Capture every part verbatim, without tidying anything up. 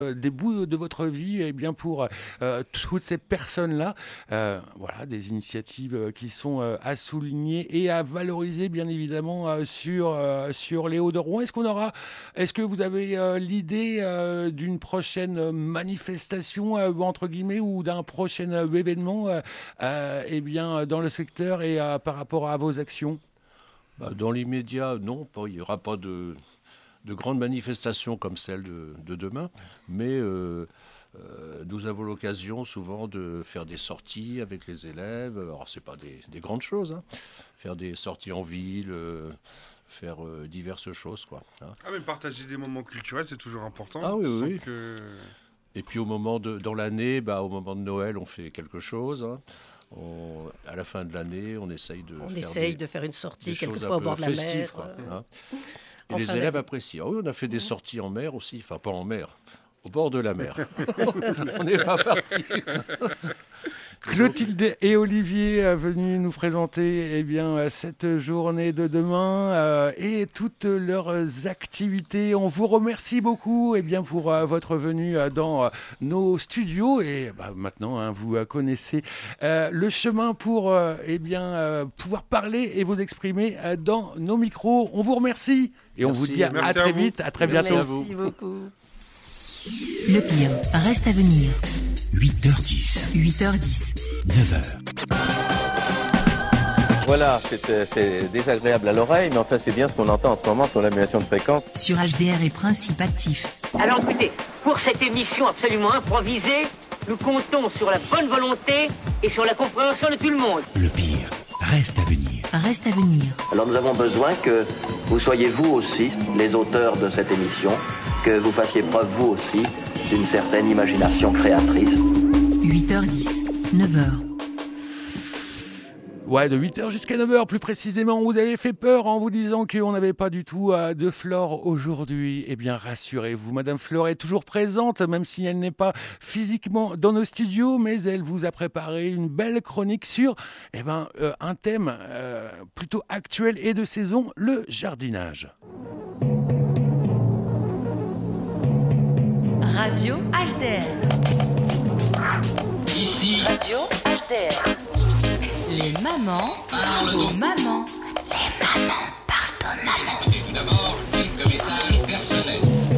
des bouts de votre vie et bien pour euh, toutes ces personnes-là. Euh, voilà, des initiatives euh, qui sont euh, à souligner et à valoriser bien évidemment euh, sur, euh, sur les Hauts-de-Rouen. Est-ce qu'on aura, est-ce que vous avez euh, l'idée euh, d'une prochaine manifestation euh, entre guillemets ou d'un prochain euh, événement euh, euh, eh bien, dans le secteur et euh, par rapport à vos actions? Bah, dans l'immédiat, non, pas, il n'y aura pas de... de grandes manifestations comme celle de, de demain, mais euh, euh, nous avons l'occasion souvent de faire des sorties avec les élèves. Alors, ce n'est pas des, des grandes choses, hein. Faire des sorties en ville, euh, faire euh, diverses choses, quoi, hein. Ah, mais partager des moments culturels, c'est toujours important. Ah oui, oui. Que... Et puis, au moment de, dans l'année, bah, au moment de Noël, on fait quelque chose, hein. On, à la fin de l'année, on essaye de on faire essaye des, de faire une sortie, quelque quelquefois au bord de la festif, mer. Quoi, Euh... hein. Et les élèves apprécient. Ah oui, on a fait des sorties en mer aussi. Enfin, pas en mer, au bord de la mer. On n'est pas parti. Clotilde et Olivier sont venus nous présenter eh bien, cette journée de demain euh, et toutes leurs activités. On vous remercie beaucoup eh bien, pour euh, votre venue euh, dans euh, nos studios. Et bah, maintenant, hein, vous euh, connaissez euh, le chemin pour euh, eh bien, euh, pouvoir parler et vous exprimer euh, dans nos micros. On vous remercie et Merci. on vous dit à, Merci à très à vous. vite, à très Merci bientôt. à vous. Merci beaucoup. Le pire reste à venir. huit heures dix, huit heures dix. neuf heures. Voilà, c'est, euh, c'est désagréable à l'oreille, mais enfin c'est bien ce qu'on entend en ce moment sur l'annulation de fréquence. Sur H D R et Principe Actif. Alors écoutez, pour cette émission absolument improvisée, nous comptons sur la bonne volonté et sur la compréhension de tout le monde. Le pire reste à venir. Reste à venir. Alors nous avons besoin que vous soyez vous aussi les auteurs de cette émission, que vous fassiez preuve vous aussi d'une certaine imagination créatrice. huit heures dix, neuf heures. Ouais, de huit heures jusqu'à neuf heures plus précisément. Vous avez fait peur en vous disant qu'on n'avait pas du tout euh, de Flore aujourd'hui. Eh bien, rassurez-vous, Madame Flore est toujours présente, même si elle n'est pas physiquement dans nos studios, mais elle vous a préparé une belle chronique sur eh ben, euh, un thème euh, plutôt actuel et de saison, le jardinage. Radio H D R. Ici Radio H D R. Les mamans parlent aux mamans. Les mamans parlent aux mamans. tout d'abord quelques messages personnels.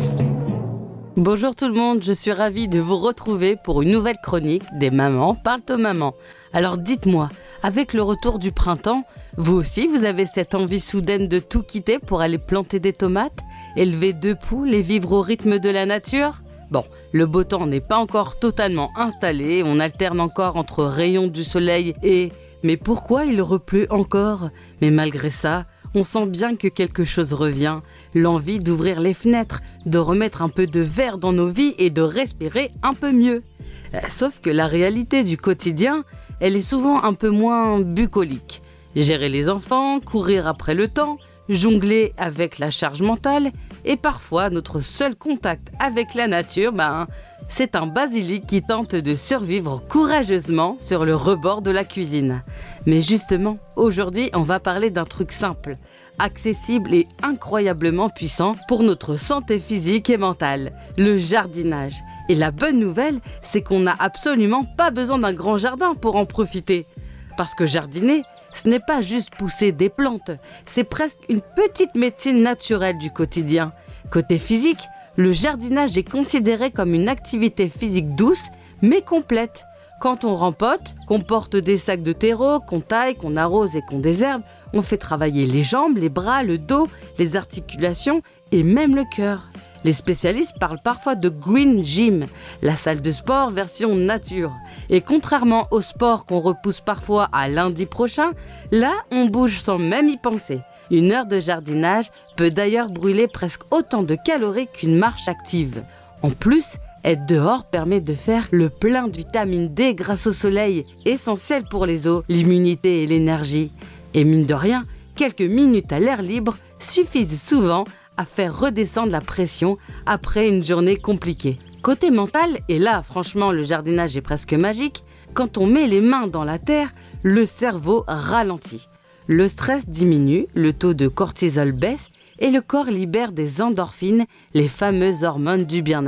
Bonjour tout le monde, je suis ravie de vous retrouver pour une nouvelle chronique des mamans parlent aux mamans. Alors dites-moi, avec le retour du printemps, vous aussi vous avez cette envie soudaine de tout quitter pour aller planter des tomates, élever deux poules et vivre au rythme de la nature ? Bon, le beau temps n'est pas encore totalement installé, on alterne encore entre rayons du soleil et « mais pourquoi il repleut encore ?» Mais malgré ça, on sent bien que quelque chose revient, l'envie d'ouvrir les fenêtres, de remettre un peu de verre dans nos vies et de respirer un peu mieux. Euh, sauf que la réalité du quotidien, elle est souvent un peu moins bucolique. Gérer les enfants, courir après le temps, jongler avec la charge mentale et parfois notre seul contact avec la nature, ben, c'est un basilic qui tente de survivre courageusement sur le rebord de la cuisine. Mais justement, aujourd'hui, on va parler d'un truc simple, accessible et incroyablement puissant pour notre santé physique et mentale, le jardinage. Et la bonne nouvelle, c'est qu'on n'a absolument pas besoin d'un grand jardin pour en profiter. Parce que jardiner, ce n'est pas juste pousser des plantes, c'est presque une petite médecine naturelle du quotidien. Côté physique, le jardinage est considéré comme une activité physique douce, mais complète. Quand on rempote, qu'on porte des sacs de terreau, qu'on taille, qu'on arrose et qu'on désherbe, on fait travailler les jambes, les bras, le dos, les articulations et même le cœur. Les spécialistes parlent parfois de green gym, la salle de sport version nature. Et contrairement au sport qu'on repousse parfois à lundi prochain, là, on bouge sans même y penser. Une heure de jardinage peut d'ailleurs brûler presque autant de calories qu'une marche active. En plus, être dehors permet de faire le plein de vitamine D grâce au soleil, essentiel pour les os, l'immunité et l'énergie. Et mine de rien, quelques minutes à l'air libre suffisent souvent à faire redescendre la pression après une journée compliquée. Côté mental, et là franchement le jardinage est presque magique, quand on met les mains dans la terre, le cerveau ralentit. Le stress diminue, le taux de cortisol baisse et le corps libère des endorphines, les fameuses hormones du bien-être.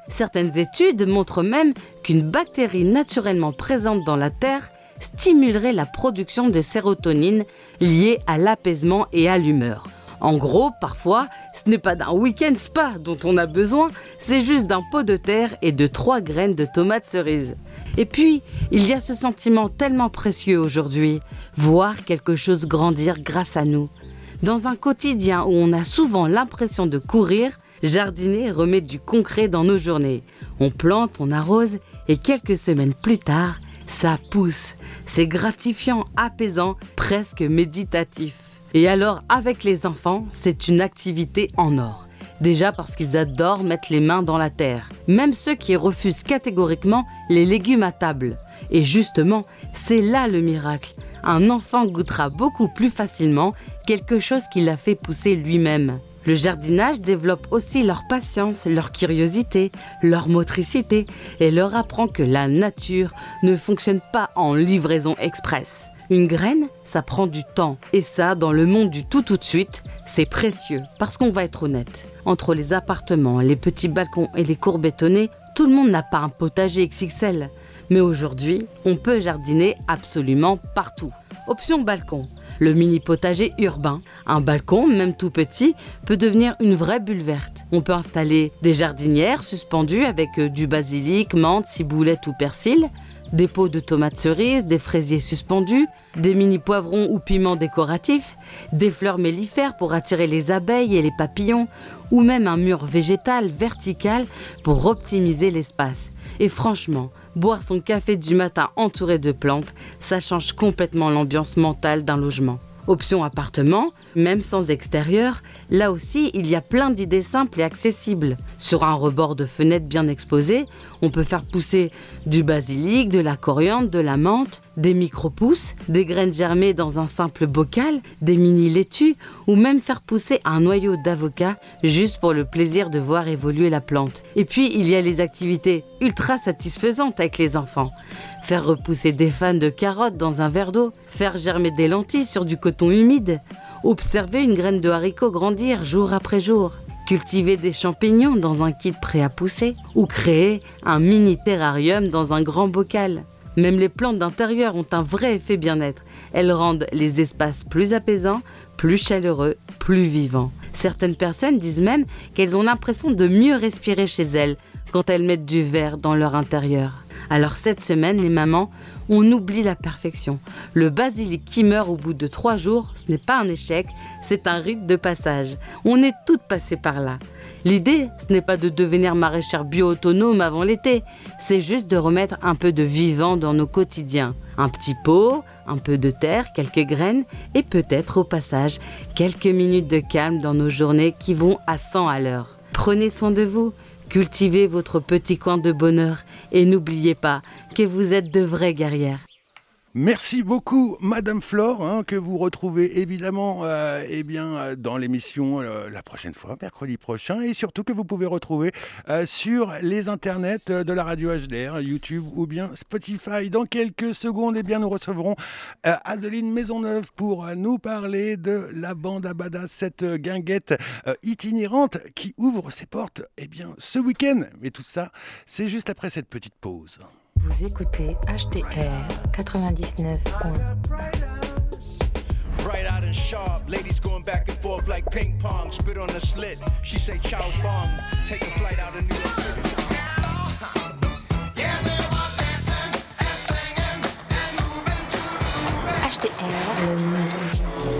Certaines études montrent même qu'une bactérie naturellement présente dans la terre stimulerait la production de sérotonine liée à l'apaisement et à l'humeur. En gros, parfois, ce n'est pas d'un week-end spa dont on a besoin, c'est juste d'un pot de terre et de trois graines de tomates cerises. Et puis, il y a ce sentiment tellement précieux aujourd'hui, voir quelque chose grandir grâce à nous. Dans un quotidien où on a souvent l'impression de courir, jardiner remet du concret dans nos journées. On plante, on arrose et quelques semaines plus tard, ça pousse. C'est gratifiant, apaisant, presque méditatif. Et alors, avec les enfants, c'est une activité en or. Déjà parce qu'ils adorent mettre les mains dans la terre. Même ceux qui refusent catégoriquement les légumes à table. Et justement, c'est là le miracle. Un enfant goûtera beaucoup plus facilement quelque chose qu'il a fait pousser lui-même. Le jardinage développe aussi leur patience, leur curiosité, leur motricité et leur apprend que la nature ne fonctionne pas en livraison express. Une graine, ça prend du temps. Et ça, dans le monde du tout tout de suite, c'est précieux. Parce qu'on va être honnête, entre les appartements, les petits balcons et les cours bétonnés, tout le monde n'a pas un potager X X L. Mais aujourd'hui, on peut jardiner absolument partout. Option balcon. Le mini potager urbain. Un balcon, même tout petit, peut devenir une vraie bulle verte. On peut installer des jardinières suspendues avec du basilic, menthe, ciboulette ou persil, des pots de tomates cerises, des fraisiers suspendus, des mini poivrons ou piments décoratifs, des fleurs mellifères pour attirer les abeilles et les papillons, ou même un mur végétal vertical pour optimiser l'espace. Et franchement, boire son café du matin entouré de plantes, ça change complètement l'ambiance mentale d'un logement. Option appartement, même sans extérieur, là aussi il y a plein d'idées simples et accessibles. Sur un rebord de fenêtre bien exposé, on peut faire pousser du basilic, de la coriandre, de la menthe, des micro-pousses, des graines germées dans un simple bocal, des mini-laitues ou même faire pousser un noyau d'avocat juste pour le plaisir de voir évoluer la plante. Et puis il y a les activités ultra satisfaisantes avec les enfants. Faire repousser des fans de carottes dans un verre d'eau, faire germer des lentilles sur du coton humide, observer une graine de haricot grandir jour après jour, cultiver des champignons dans un kit prêt à pousser ou créer un mini terrarium dans un grand bocal. Même les plantes d'intérieur ont un vrai effet bien-être. Elles rendent les espaces plus apaisants, plus chaleureux, plus vivants. Certaines personnes disent même qu'elles ont l'impression de mieux respirer chez elles quand elles mettent du vert dans leur intérieur. Alors cette semaine, les mamans, on oublie la perfection. Le basilic qui meurt au bout de trois jours, ce n'est pas un échec, c'est un rite de passage. On est toutes passées par là. L'idée, ce n'est pas de devenir maraîchère bio-autonome avant l'été, c'est juste de remettre un peu de vivant dans nos quotidiens. Un petit pot, un peu de terre, quelques graines et peut-être au passage quelques minutes de calme dans nos journées qui vont à cent à l'heure. Prenez soin de vous, cultivez votre petit coin de bonheur et n'oubliez pas que vous êtes de vraies guerrières. Merci beaucoup, Madame Flore, hein, que vous retrouvez évidemment euh, eh bien, dans l'émission euh, la prochaine fois, mercredi prochain, et surtout que vous pouvez retrouver euh, sur les internets de la radio H D R, YouTube ou bien Spotify. Dans quelques secondes, eh bien, nous recevrons euh, Adeline Maisonneuve pour euh, nous parler de la bande à Bada, cette guinguette euh, itinérante qui ouvre ses portes eh bien, ce week-end. Mais tout ça, c'est juste après cette petite pause. Vous écoutez H T R quatre-vingt-dix-neuf point un. Bright out and sharp, ladies going back and forth like ping pong. Spit on the slit, she say ciao bong. Take a flight out of New York City. H T R, le mix.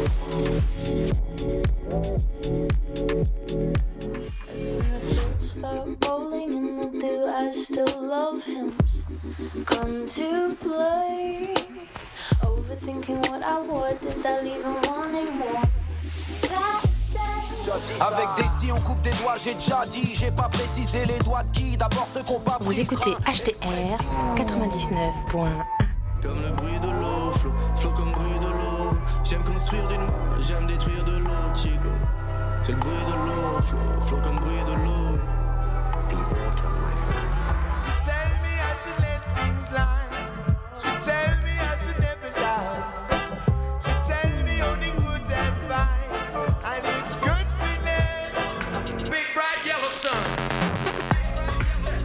As when the thoughts start rolling in the dew, I still love him. Come to play. Overthinking what I would, did I leave him wanting more? That Avec des si on coupe des doigts, j'ai déjà dit, j'ai pas précisé les doigts de qui, d'abord ceux qu'on pas pris. Vous écoutez H T R quatre-vingt-dix-neuf point un. Comme le bruit de l'eau, flot, flot comme bruit de l'eau. J'aime construire d'une main, j'aime détruire de l'eau, chico. C'est le bruit de l'eau, flot, flot comme bruit de l'eau. Be water, my friend. She tell me I should let things lie. She tell me I should never lie. She tell me only good advice, and it's good feeling. Big bright yellow sun.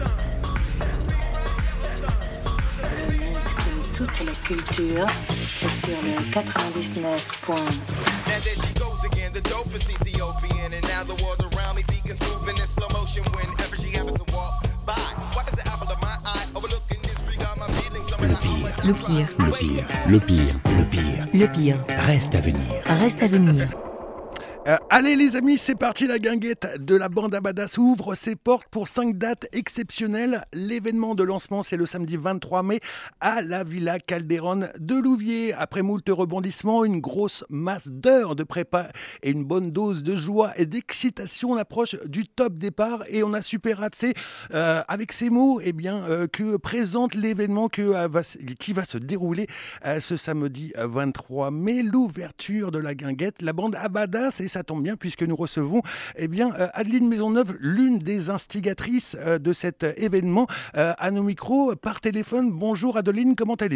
toute la culture, c'est sur le quatre-vingt-dix-neuf point un. Now there she goes again, the dopest Ethiopian. And now the world around me begins moving in slow motion whenever she happens to walk by. Why does the apple of my eye overlooking disregard my feelings? Le pire. Le pire. Le pire. Le pire. Le pire. Reste à venir. Reste à venir. Euh, allez les amis, c'est parti, la guinguette de la bande Abadas ouvre ses portes pour cinq dates exceptionnelles. L'événement de lancement, c'est le samedi vingt-trois mai à la Villa Calderone de Louviers. Après moult rebondissements, une grosse masse d'heures de prépa et une bonne dose de joie et d'excitation, on approche du top départ et on a super hâte euh, avec ces mots eh bien, euh, que présente l'événement que, euh, va, qui va se dérouler euh, ce samedi vingt-trois mai. L'ouverture de la guinguette, la bande Abadas, et ça tombe bien puisque nous recevons eh bien, euh, Adeline Maisonneuve, l'une des instigatrices euh, de cet euh, événement, euh, à nos micros par téléphone. Bonjour Adeline, comment allez-vous ?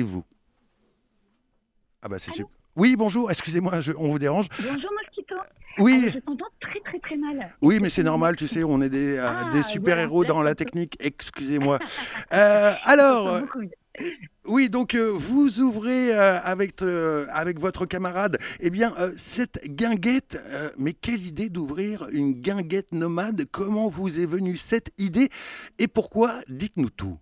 Ah bah c'est super. Oui, bonjour, excusez-moi, je, on vous dérange. Bonjour Mosquito. Oui. Euh, je t'entends très très très mal. Oui, mais c'est normal, tu sais, on est des, euh, Ah, des super-héros voilà. dans la technique, excusez-moi. Euh, alors, euh, oui, donc euh, vous ouvrez euh, avec, euh, avec votre camarade eh bien, euh, cette guinguette, euh, mais quelle idée d'ouvrir une guinguette nomade ? Comment vous est venue cette idée et pourquoi ? Dites-nous tout.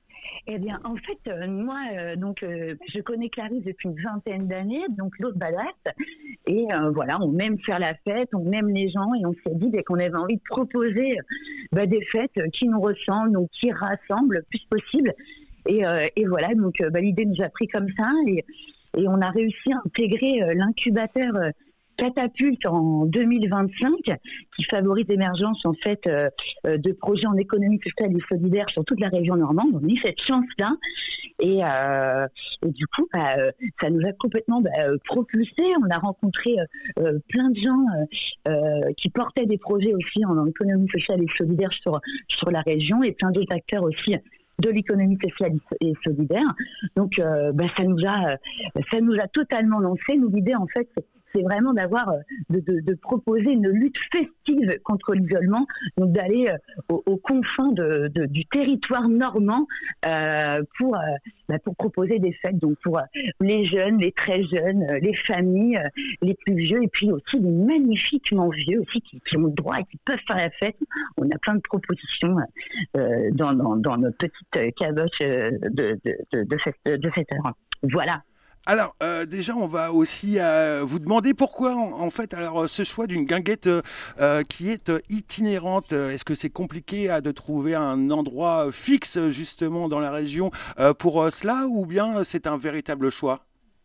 Eh bien, en fait, euh, moi, euh, donc, euh, je connais Clarisse depuis une vingtaine d'années, donc l'autre badass. Et euh, voilà, on aime faire la fête, on aime les gens, et on s'est dit dès qu'on avait envie de proposer bah, des fêtes qui nous ressemblent, donc qui rassemblent le plus possible. Et, euh, et voilà, donc euh, bah, l'idée nous a pris comme ça, et, et on a réussi à intégrer euh, l'incubateur euh, Catapulte en deux mille vingt-cinq, qui favorise l'émergence en fait euh, euh, de projets en économie sociale et solidaire sur toute la région normande. On a eu cette chance-là, et, euh, et du coup, bah, euh, ça nous a complètement bah, euh, propulsé. On a rencontré euh, euh, plein de gens euh, euh, qui portaient des projets aussi en, en économie sociale et solidaire sur sur la région, et plein d'autres acteurs aussi de l'économie sociale et solidaire. Donc, euh, bah, ça nous a, ça nous a totalement lancé. Nous, l'idée, en fait, c'est c'est vraiment d'avoir, de, de, de proposer une lutte festive contre l'isolement, donc d'aller aux, aux confins de, de, du territoire normand euh, pour, euh, bah pour proposer des fêtes, donc pour les jeunes, les très jeunes, les familles, les plus vieux, et puis aussi les magnifiquement vieux aussi qui, qui ont le droit et qui peuvent faire la fête. On a plein de propositions euh, dans, dans, dans notre petite caboche de, de, de, de, cette, de cette heure. Voilà. Alors, euh, déjà, on va aussi euh, vous demander pourquoi, en, en fait, alors, ce choix d'une guinguette euh, qui est itinérante. Est-ce que c'est compliqué euh, de trouver un endroit fixe, justement, dans la région euh, pour euh, cela, ou bien c'est un véritable choix ?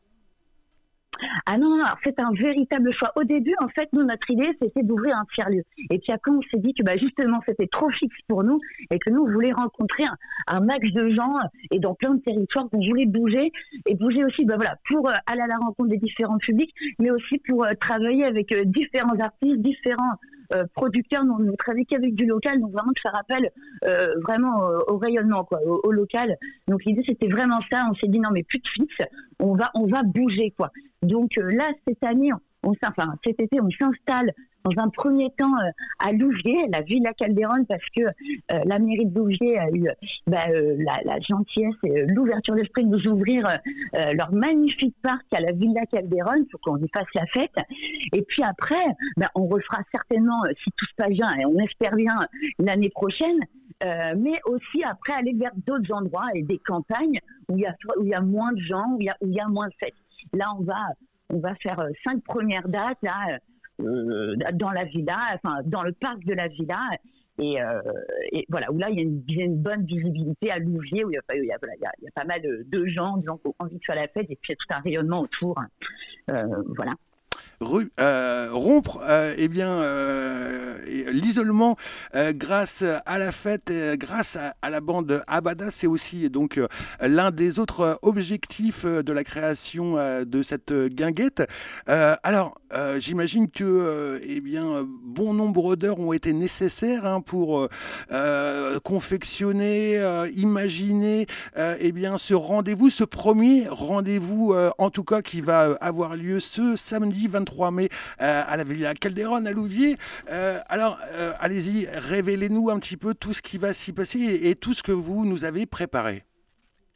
Ah non, non, c'est un véritable choix. Au début, en fait, nous, notre idée, c'était d'ouvrir un tiers-lieu. Et puis après, on s'est dit que bah, justement, c'était trop fixe pour nous et que nous, on voulait rencontrer un, un max de gens et dans plein de territoires qu'on voulait bouger. Et bouger aussi bah, voilà, pour euh, aller à la rencontre des différents publics, mais aussi pour euh, travailler avec euh, différents artistes, différents euh, producteurs. Nous, on travaille qu'avec du local, donc vraiment que ça rappelle euh, vraiment euh, au rayonnement, quoi, au, au local. Donc l'idée, c'était vraiment ça. On s'est dit non, mais plus de fixe, on va, on va bouger, quoi. Donc euh, là, cette année, on, on, enfin cet été, on s'installe dans un premier temps euh, à Louviers, la Villa Calderone, parce que euh, la mairie de Louviers a eu bah, euh, la, la gentillesse et euh, l'ouverture d'esprit de nous ouvrir euh, leur magnifique parc à la Villa Calderone pour qu'on y fasse la fête. Et puis après, bah, on refera certainement, euh, si tout se passe bien, et on espère bien, l'année prochaine, euh, mais aussi après aller vers d'autres endroits et des campagnes où il y a, où il y a moins de gens, où il y a, où il y a moins de fêtes. Là, on va, on va faire euh, cinq premières dates là, euh, dans la villa, enfin dans le parc de la villa, et, euh, et voilà où là il y a une, il y a une bonne visibilité à Louviers où il y a, il y a, voilà, il y a, il y a pas mal de, de gens, de gens qui ont envie de faire la fête et puis il y a tout un rayonnement autour. Euh, voilà. Ru- euh, rompre euh, eh bien, euh, l'isolement euh, grâce à la fête, euh, grâce à, à la bande Abadas, c'est aussi donc euh, l'un des autres objectifs euh, de la création euh, de cette guinguette. Euh, alors, euh, j'imagine que euh, eh bien, bon nombre d'heures ont été nécessaires hein, pour euh, confectionner, euh, imaginer euh, eh bien, ce rendez-vous, ce premier rendez-vous, euh, en tout cas, qui va avoir lieu ce samedi vingt-trois mai euh, à la Villa Calderone à Louviers. Euh, alors, euh, allez-y, révélez-nous un petit peu tout ce qui va s'y passer et, et tout ce que vous nous avez préparé.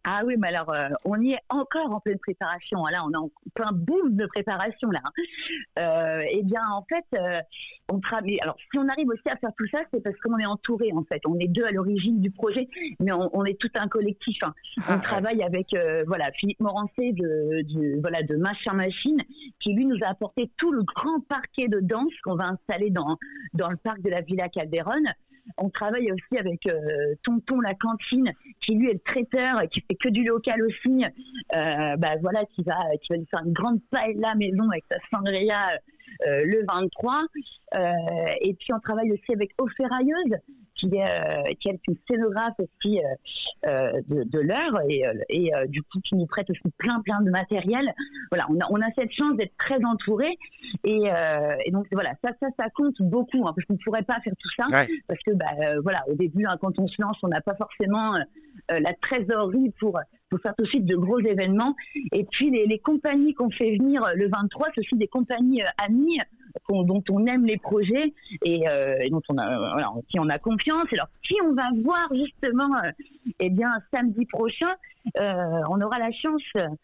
Ah oui, mais alors, euh, on y est encore en pleine préparation. Là, on est en plein boom de préparation, là. Euh, eh bien, en fait, euh, on travaille. Alors, si on arrive aussi à faire tout ça, c'est parce qu'on est entouré, en fait. On est deux à l'origine du projet, mais on, on est tout un collectif. Hein. On ah, travaille ouais. avec, euh, voilà, Philippe Morancé de, de, voilà, de Machin Machine, qui, lui, nous a apporté tout le grand parquet de danse qu'on va installer dans, dans le parc de la Villa Calderon. On travaille aussi avec euh, Tonton La Cantine, qui lui est le traiteur, qui fait que du local aussi. Euh, bah voilà, qui va, qui va nous faire une grande paella maison avec sa sangria euh, le vingt-trois. Euh, et puis on travaille aussi avec Eau Ferrailleuse, qui est, euh, qui est une scénographe aussi euh, euh, de, de l'heure et, et euh, du coup qui nous prête aussi plein plein de matériel. Voilà, on a, on a cette chance d'être très entourés et, euh, et donc voilà, ça ça ça compte beaucoup hein, parce qu'on ne pourrait pas faire tout ça ouais. parce que bah euh, voilà, au début hein, quand on se lance, on n'a pas forcément euh, la trésorerie pour pour faire tout de suite de gros événements. Et puis les, les compagnies qu'on fait venir le vingt-trois, c'est aussi des compagnies euh, amies qu'on, dont on aime les projets et, euh, et dont on a, voilà, en qui on a confiance. Alors qui on va voir justement, euh, eh bien samedi prochain, euh, on aura la chance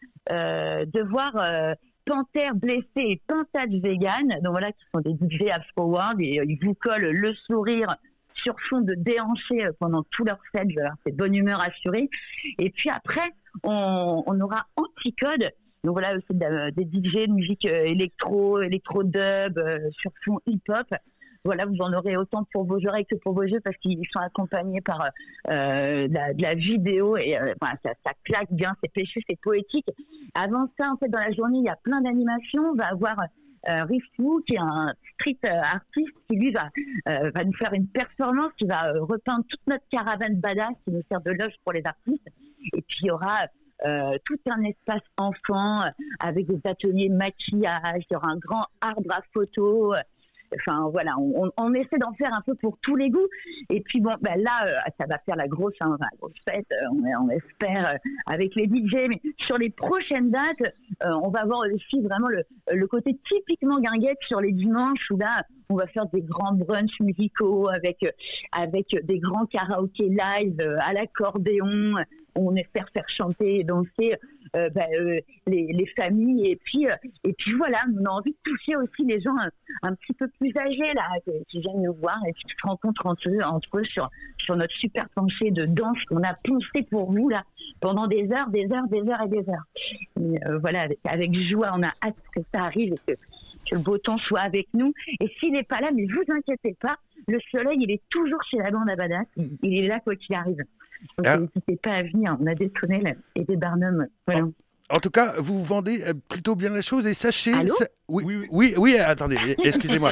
euh, de voir euh, Panthère Blessé et Pintade Vegan, donc voilà, qui sont des D J Afro-World et euh, ils vous collent le sourire sur fond de déhanché pendant tout leur set, c'est bonne humeur assurée. Et puis après, on, on aura Anticode, donc voilà, c'est de, des D J de musique électro, électro-dub, euh, sur fond hip-hop. Voilà, vous en aurez autant pour vos oreilles que pour vos yeux parce qu'ils sont accompagnés par euh, de, la, de la vidéo et euh, voilà, ça, ça claque bien, c'est péchu, c'est poétique. Avant ça, en fait, dans la journée, il y a plein d'animations. On va avoir Euh, Rifou, qui est un street euh, artiste, qui lui va, euh, va nous faire une performance, qui va euh, repeindre toute notre caravane badass, qui nous sert de loge pour les artistes. Et puis il y aura euh, tout un espace enfant euh, avec des ateliers maquillage, il y aura un grand arbre à photos. Enfin voilà, on, on essaie d'en faire un peu pour tous les goûts. Et puis bon, ben là, euh, ça va faire la grosse, hein, la grosse fête, euh, on, on espère, euh, avec les D J. Mais sur les prochaines dates, euh, on va voir aussi vraiment le, le côté typiquement guinguette sur les dimanches où là, on va faire des grands brunchs musicaux avec, avec des grands karaokés live euh, à l'accordéon. On espère faire chanter et danser euh, bah, euh, les, les familles. Et puis, euh, et puis voilà, on a envie de toucher aussi les gens un, un petit peu plus âgés là, qui viennent nous voir et qui se rencontrent entre eux, entre eux sur, sur notre super plancher de danse qu'on a poncé pour vous là, pendant des heures, des heures, des heures et des heures. Et, euh, voilà, avec, avec joie, on a hâte que ça arrive et que, que le beau temps soit avec nous. Et s'il n'est pas là, mais vous inquiétez pas, le soleil, il est toujours chez la bande à badass. Il est là quoi qu'il arrive. Donc ah. n'hésitez pas à venir, on a des tonnelles et des barnums. Voilà. En tout cas, vous vendez plutôt bien les choses et sachez... Allô sa... oui, oui, oui, oui, oui, attendez, excusez-moi.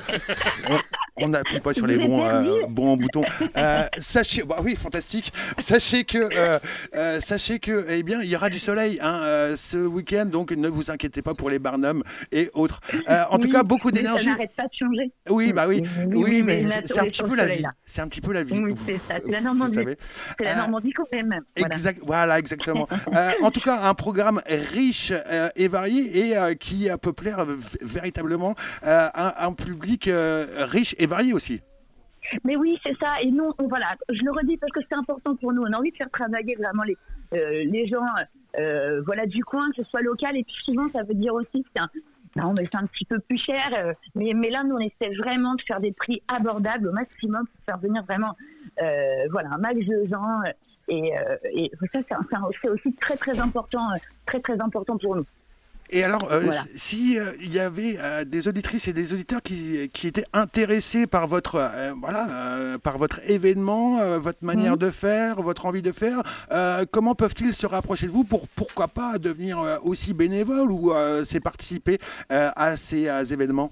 On n'appuie pas sur les bons, euh, bons boutons. Euh, sachez, bah oui, fantastique. Sachez que, euh, euh, sachez que, eh bien, il y aura du soleil hein, euh, ce week-end, donc ne vous inquiétez pas pour les barnums et autres. Euh, en oui, tout cas, beaucoup d'énergie. Ça n'arrête pas de changer. Oui, bah oui, oui, oui, oui mais, mais c'est un petit peu la vie. C'est un petit peu la vie. Oui, c'est ça. C'est la Normandie. C'est la Normandie quand même. Voilà, exact, voilà exactement. euh, en tout cas, un programme riche euh, et varié et euh, qui peut plaire euh, véritablement euh, à un public euh, riche et varié aussi. Mais oui, c'est ça. Et nous, on, voilà, je le redis parce que c'est important pour nous. On a envie de faire travailler vraiment les, euh, les gens euh, voilà, du coin, que ce soit local. Et puis souvent, ça veut dire aussi que c'est un, non, mais c'est un petit peu plus cher. Euh, mais, mais là, nous, on essaie vraiment de faire des prix abordables au maximum pour faire venir vraiment euh, voilà, un max de gens. Et, euh, et ça, c'est, un, c'est aussi très, très important, très, très important pour nous. Et alors, euh, voilà. si euh, il y avait euh, des auditrices et des auditeurs qui, qui étaient intéressés par votre, euh, voilà, euh, par votre événement, euh, votre manière mmh. de faire, votre envie de faire, euh, comment peuvent-ils se rapprocher de vous pour, pourquoi pas, devenir euh, aussi bénévole ou euh, c'est participer euh, à ces euh, événements?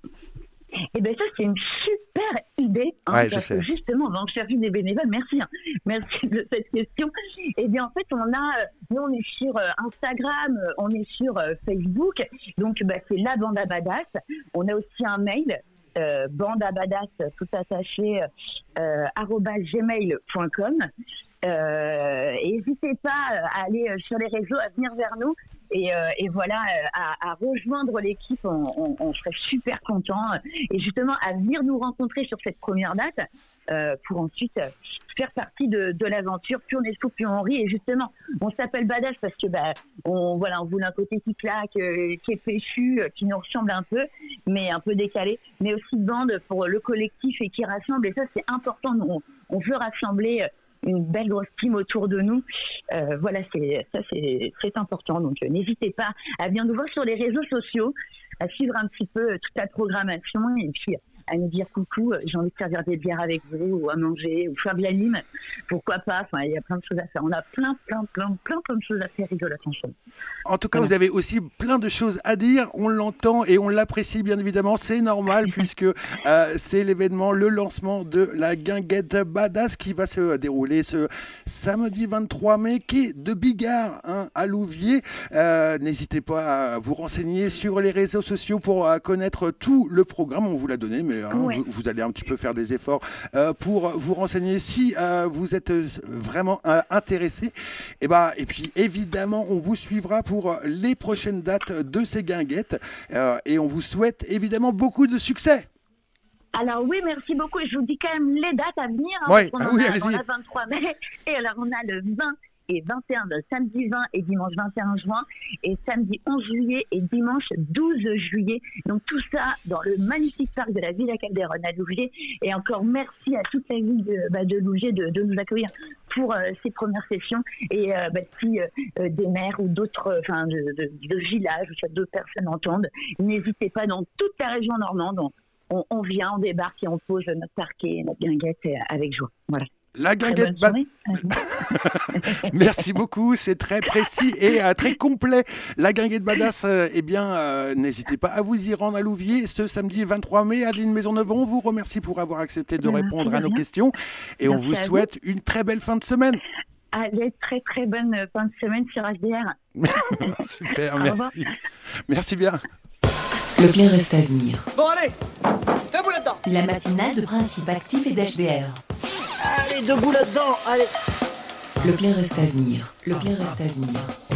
Eh bien ça, c'est une super idée. Hein, ouais, je sais. Justement, on va en chercher des bénévoles. Merci. Hein. Merci de cette question. Eh bien, en fait, on a, nous, on est sur Instagram, on est sur Facebook. Donc, bah, c'est la bande à badass. On a aussi un mail, euh, bande à badass, tout attaché, euh, arobase gmail point com. Euh, n'hésitez pas à aller sur les réseaux, à venir vers nous. Et, euh, et voilà, à, à rejoindre l'équipe, on, on, on serait super contents. Et justement, à venir nous rencontrer sur cette première date, euh, pour ensuite euh, faire partie de, de l'aventure. Plus on est fou, plus on rit. Et justement, on s'appelle Badass parce que bah, on, voilà, on voulait un côté qui claque, euh, qui est péchu, euh, qui nous ressemble un peu, mais un peu décalé, mais aussi bande pour le collectif et qui rassemble. Et ça, c'est important. On, on veut rassembler une belle grosse team autour de nous. Euh, voilà, c'est, ça, c'est, c'est important. Donc, euh, n'hésitez pas à venir nous voir sur les réseaux sociaux, à suivre un petit peu euh, toute la programmation et puis à nous dire coucou, euh, j'ai envie de servir des bières avec vous, ou à manger, ou faire de l'anime. Pourquoi pas? Enfin, il y a plein de choses à faire. On a plein, plein, plein, plein, plein de choses à faire rigolotes ensemble. En tout cas, voilà. Vous avez aussi plein de choses à dire. On l'entend et on l'apprécie bien évidemment. C'est normal puisque euh, c'est l'événement, le lancement de la guinguette Badass qui va se dérouler ce samedi vingt-trois mai, quai de Bigard, hein, à Louviers. Euh, n'hésitez pas à vous renseigner sur les réseaux sociaux pour euh, connaître tout le programme. On vous l'a donné, mais hein, ouais. vous, vous allez un petit peu faire des efforts euh, pour vous renseigner si euh, vous êtes vraiment euh, intéressé. Et, bah, et puis évidemment, on vous suivra pour les prochaines dates de ces guinguettes euh, et on vous souhaite évidemment beaucoup de succès. Alors oui, merci beaucoup. Et je vous dis quand même les dates à venir. Hein, ouais. parce ah on, oui, a, allez-y. on a vingt-trois mai et alors on a le vingt et vingt et un, le samedi vingt et dimanche vingt et un juin, et samedi onze juillet et dimanche douze juillet. Donc tout ça dans le magnifique parc de la Villa Calderon à Louviers. Et encore merci à toute la ville de, bah, de Louviers de, de nous accueillir pour euh, ces premières sessions. Et euh, bah, si euh, des maires ou d'autres, enfin de, de, de villages ou si d'autres personnes entendent, n'hésitez pas, dans toute la région normande, on, on, on vient, on débarque et on pose notre parquet, notre guinguette avec joie. Voilà. La guinguette Badass. Merci beaucoup, c'est très précis et euh, très complet. La guinguette Badass, euh, eh bien, euh, n'hésitez pas à vous y rendre à Louviers ce samedi vingt-trois mai. Adeline Maisonneuve, on vous remercie pour avoir accepté de répondre à nos questions et on vous souhaite une très belle fin de semaine. Allez, très très bonne fin de semaine sur H D R. Super, merci. Merci bien. Le bien reste à venir. Bon allez, debout là-dedans. La matinale de Principe Actif et d'H D R. Allez, debout là-dedans, allez. Le bien reste à venir. Le bien reste à venir.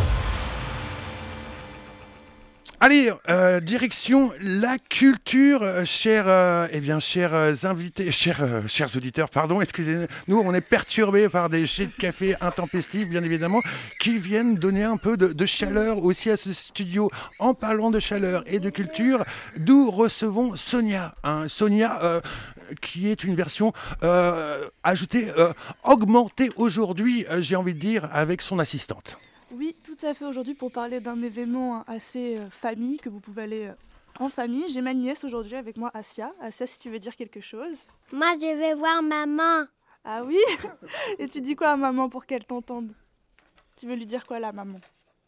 Allez, euh, direction la culture, euh, chers, euh, eh bien, chers euh, invités, chers, euh, chers auditeurs, pardon, excusez-nous, on est perturbés par des jets de café intempestifs, bien évidemment, qui viennent donner un peu de, de chaleur aussi à ce studio. En parlant de chaleur et de culture, nous recevons Sonia, hein, Sonia euh, qui est une version euh, ajoutée, euh, augmentée aujourd'hui, euh, j'ai envie de dire, avec son assistante. Oui, tout à fait, aujourd'hui pour parler d'un événement assez euh, famille, que vous pouvez aller euh, en famille. J'ai ma nièce aujourd'hui avec moi, Asia. Asia, si tu veux dire quelque chose. Moi, je vais voir maman. Ah oui? Et tu dis quoi à maman pour qu'elle t'entende? Tu veux lui dire quoi là, maman?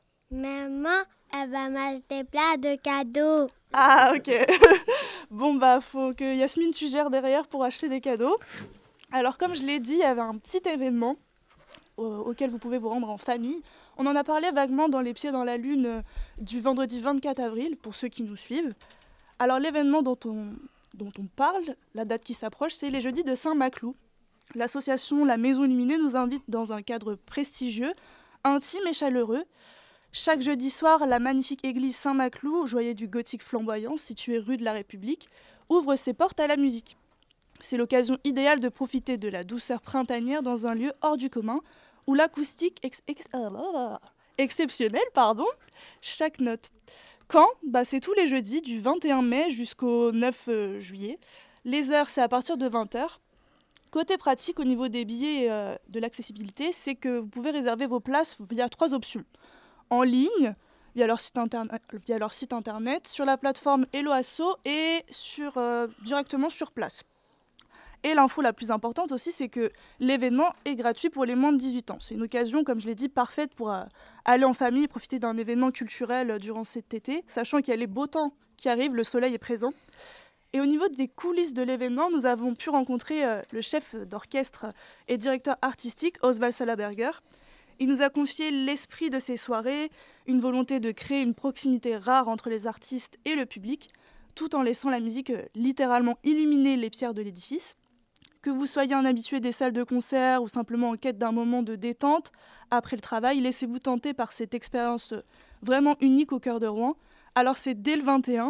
Maman, elle va m'acheter plein de cadeaux. Ah, ok. Bon, bah, faut que Yasmine, tu gères derrière pour acheter des cadeaux. Alors, comme je l'ai dit, il y avait un petit événement euh, auquel vous pouvez vous rendre en famille. On en a parlé vaguement dans Les Pieds dans la Lune euh, du vendredi vingt-quatre avril, pour ceux qui nous suivent. Alors l'événement dont on, dont on parle, la date qui s'approche, c'est les jeudis de Saint-Maclou. L'association La Maison Illuminée nous invite dans un cadre prestigieux, intime et chaleureux. Chaque jeudi soir, la magnifique église Saint-Maclou, joyeux du gothique flamboyant, située rue de la République, ouvre ses portes à la musique. C'est l'occasion idéale de profiter de la douceur printanière dans un lieu hors du commun, où l'acoustique ex- ex- exceptionnelle, pardon, chaque note. Quand? Bah, c'est tous les jeudis, du vingt et un mai jusqu'au neuf juillet. Les heures, c'est à partir de vingt heures. Côté pratique, au niveau des billets et euh, de l'accessibilité, c'est que vous pouvez réserver vos places via trois options. En ligne, via leur site, interne- via leur site internet, sur la plateforme Hello Asso et sur, euh, directement sur place. Et l'info la plus importante aussi, c'est que l'événement est gratuit pour les moins de dix-huit ans. C'est une occasion, comme je l'ai dit, parfaite pour euh, aller en famille et profiter d'un événement culturel euh, durant cet été, sachant qu'il y a les beaux temps qui arrivent, le soleil est présent. Et au niveau des coulisses de l'événement, nous avons pu rencontrer euh, le chef d'orchestre et directeur artistique, Oswald Salaberger. Il nous a confié l'esprit de ces soirées, une volonté de créer une proximité rare entre les artistes et le public, tout en laissant la musique euh, littéralement illuminer les pierres de l'édifice. Que vous soyez un habitué des salles de concert ou simplement en quête d'un moment de détente après le travail, laissez-vous tenter par cette expérience vraiment unique au cœur de Rouen. Alors c'est dès le vingt et un,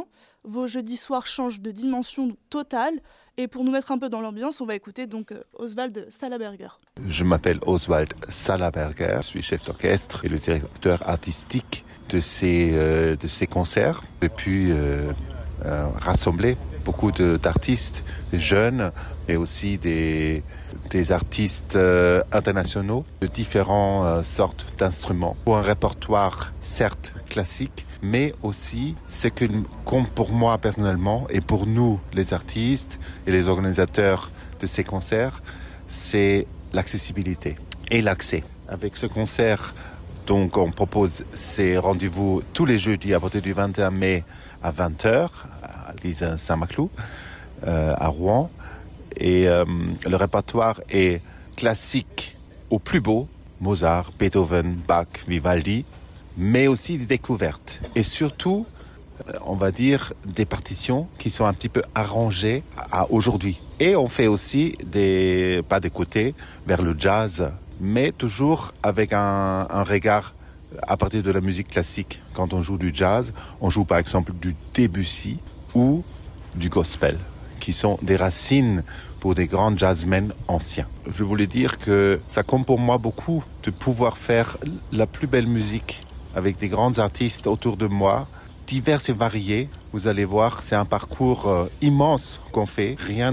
vos jeudis soirs changent de dimension totale. Et pour nous mettre un peu dans l'ambiance, on va écouter donc euh, Oswald Salaberger. Je m'appelle Oswald Salaberger, je suis chef d'orchestre et le directeur artistique de ces, euh, de ces concerts. J'ai pu euh, euh, rassembler beaucoup de, d'artistes, des jeunes, mais aussi des, des artistes euh, internationaux de différentes euh, sortes d'instruments. Pour un répertoire certes classique, mais aussi ce que compte pour moi personnellement et pour nous les artistes et les organisateurs de ces concerts, c'est l'accessibilité et l'accès. Avec ce concert, donc on propose ces rendez-vous tous les jeudis à partir du vingt et un mai à vingt heures à l'église Saint-Maclou euh, à Rouen. Et euh, le répertoire est classique au plus beau, Mozart, Beethoven, Bach, Vivaldi, mais aussi des découvertes. Et surtout, on va dire, des partitions qui sont un petit peu arrangées à aujourd'hui. Et on fait aussi des pas des côtés vers le jazz, mais toujours avec un, un regard à partir de la musique classique. Quand on joue du jazz, on joue par exemple du Debussy ou du gospel, qui sont des racines pour des grands jazzmen anciens. Je voulais dire que ça compte pour moi beaucoup de pouvoir faire la plus belle musique avec des grands artistes autour de moi, divers et variés. Vous allez voir, c'est un parcours euh, immense qu'on fait, rien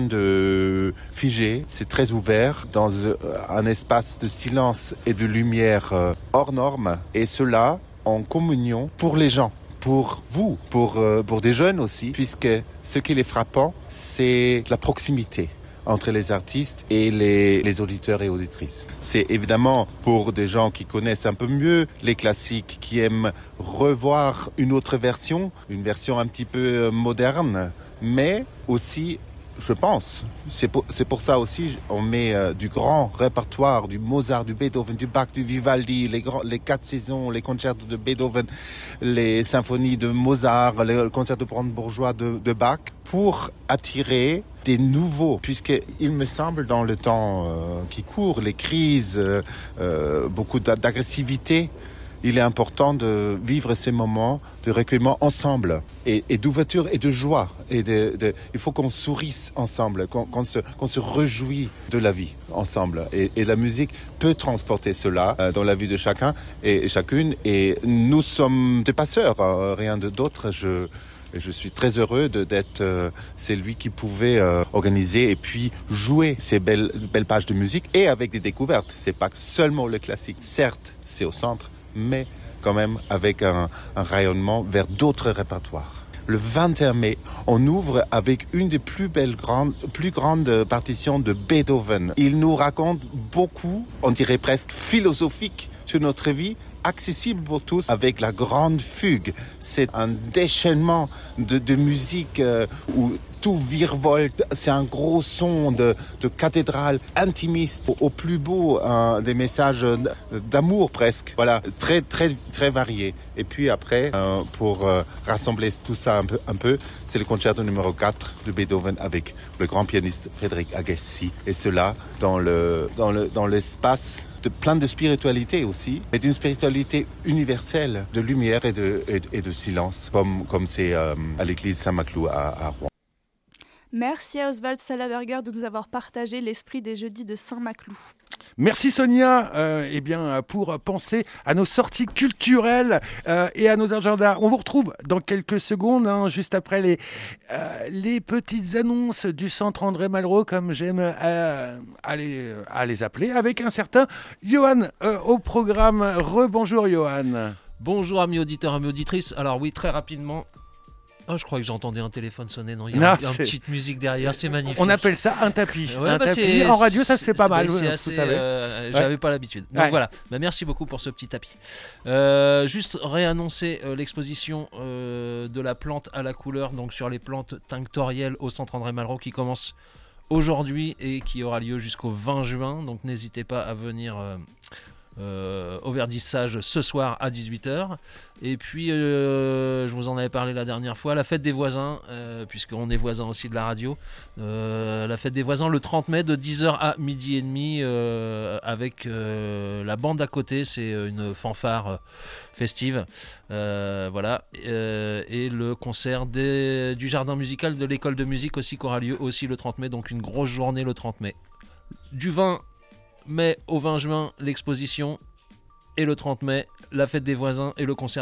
de figé, c'est très ouvert, dans euh, un espace de silence et de lumière euh, hors norme, et cela en communion pour les gens, pour vous, pour, euh, pour des jeunes aussi, puisque ce qui est frappant, c'est la proximité entre les artistes et les, les auditeurs et auditrices. C'est évidemment pour des gens qui connaissent un peu mieux les classiques, qui aiment revoir une autre version, une version un petit peu moderne, mais aussi, je pense, c'est pour, c'est pour ça aussi on met euh, du grand répertoire, du Mozart, du Beethoven, du Bach, du Vivaldi, les, grands, les quatre saisons, les concerts de Beethoven, les symphonies de Mozart, le concert de brandebourgeois de, de Bach, pour attirer des nouveaux, puisqu'il me semble dans le temps euh, qui court, les crises, euh, euh, beaucoup d'agressivité, il est important de vivre ces moments de recueillement ensemble et, et d'ouverture et de joie. Et de, de, il faut qu'on sourisse ensemble, qu'on, qu'on, se, qu'on se réjouit de la vie ensemble. Et, et la musique peut transporter cela euh, dans la vie de chacun et, et chacune. Et nous sommes des passeurs, euh, rien de d'autre. Je, je suis très heureux de, d'être euh, celui qui pouvait euh, organiser et puis jouer ces belles, belles pages de musique et avec des découvertes. C'est pas seulement le classique. Certes, c'est au centre, mais quand même avec un, un rayonnement vers d'autres répertoires. Le vingt et un mai, on ouvre avec une des plus belles grandes, plus grandes partitions de Beethoven. Il nous raconte beaucoup, on dirait presque philosophique, sur notre vie, accessible pour tous, avec la grande fugue. C'est un déchaînement de, de musique euh, où tout virevolte. C'est un gros son de, de cathédrale intimiste au, au plus beau, euh, des messages d'amour presque. Voilà, très très très variés. Et puis après, euh, pour euh, rassembler tout ça un peu, un peu, c'est le concerto numéro quatre de Beethoven avec le grand pianiste Frédéric Agassi. Et cela dans le dans le dans l'espace de plein de spiritualité aussi, et d'une spiritualité universelle, de lumière et de, et, et de silence, comme, comme c'est euh, à l'église Saint-Maclou à, à Rouen. Merci à Oswald Salaberger de nous avoir partagé l'esprit des jeudis de Saint-Maclou. Merci Sonia, euh, eh bien, pour penser à nos sorties culturelles euh, et à nos agendas. On vous retrouve dans quelques secondes, hein, juste après les, euh, les petites annonces du centre André Malraux, comme j'aime euh, à, les, à les appeler, avec un certain Johan euh, au programme. Rebonjour Johan. Bonjour amis auditeurs, amis auditrices. Alors oui, très rapidement... Oh, je crois que j'entendais un téléphone sonner. Non, il y a non, une, une petite musique derrière, c'est magnifique. On appelle ça un tapis. Ouais, un bah tapis en radio, ça se fait pas mal. C'est vous assez, savez. Euh, j'avais ouais. pas l'habitude. Donc ouais. voilà. Bah, merci beaucoup pour ce petit tapis. Euh, juste réannoncer euh, l'exposition euh, de la plante à la couleur, donc sur les plantes tinctorielles au centre André Malraux, qui commence aujourd'hui et qui aura lieu jusqu'au vingt juin. Donc n'hésitez pas à venir. Euh, euh, au Verdissage ce soir à dix-huit heures. Et puis, euh, je vous en avais parlé la dernière fois, la fête des voisins, euh, puisqu'on est voisins aussi de la radio. Euh, la fête des voisins le trente mai de dix heures à midi et demi euh, avec euh, la bande à côté, c'est une fanfare euh, festive. Euh, voilà. Euh, et le concert des, du jardin musical de l'école de musique aussi qui aura lieu aussi le trente mai, donc une grosse journée le trente mai. Du vingt mai au vingt juin, l'exposition, et le trente mai, la fête des voisins et le concert